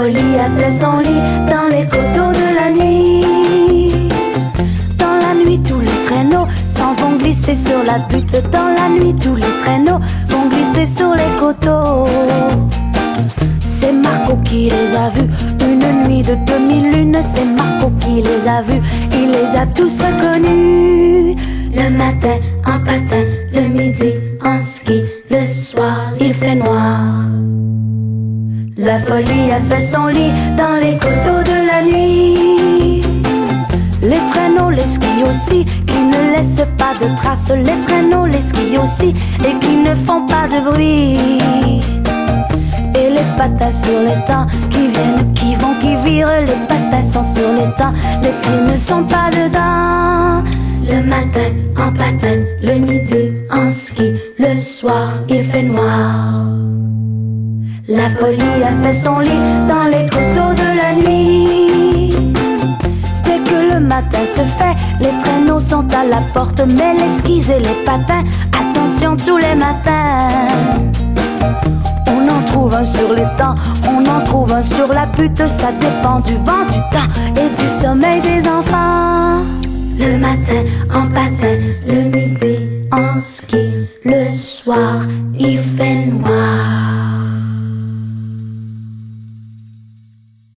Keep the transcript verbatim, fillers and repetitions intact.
folie a fait son lit dans les coteaux de la nuit. Dans la nuit tous les traîneaux s'en vont glisser sur la butte. Dans la nuit tous les traîneaux vont glisser sur les coteaux. C'est Marco qui les a vus, une nuit de demi-lune. C'est Marco qui les a vus, il les a tous reconnus. Le matin en patin, le midi en ski, le soir il fait noir. La folie a fait son lit dans les coteaux de la nuit. Les traîneaux, les skis aussi, qui ne laissent pas de traces. Les traîneaux, les skis aussi, et qui ne font pas de bruit. Et les patins sur les temps, qui viennent, qui vont, qui virent. Les patins sont sur les temps, les pieds ne sont pas dedans. Le matin en patin, le midi en ski, le soir il fait noir. La folie a fait son lit dans les coteaux de la nuit. Dès que le matin se fait, les traîneaux sont à la porte. Mais les skis et les patins, attention tous les matins. On en trouve un sur les temps, on en trouve un sur la butte. Ça dépend du vent, du temps et du sommeil des enfants. Le matin en patin, le midi en ski, le soir il fait noir.